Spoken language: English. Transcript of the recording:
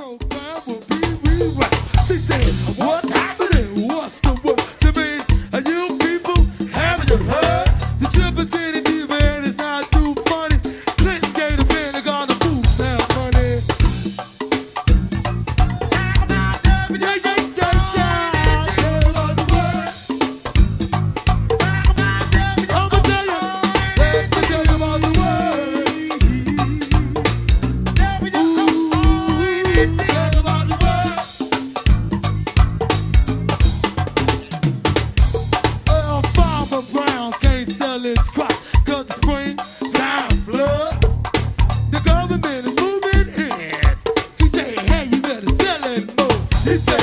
program will be rewound. She said, what's happening? What's the word? She mean, are you people haven't you heard? The triple city diva and it's not too funny. Clinton gave the Pentagon the food stamp money. Talk about the yeah, yeah, yeah, yeah. Tell about the word. Talk about the I'm gonna tell you. Let's tell you about the word. Tell about the word. Farmer Brown can't sell his crop 'cause the spring time flood. The government is moving in. He said, hey, you better sell it more. He said,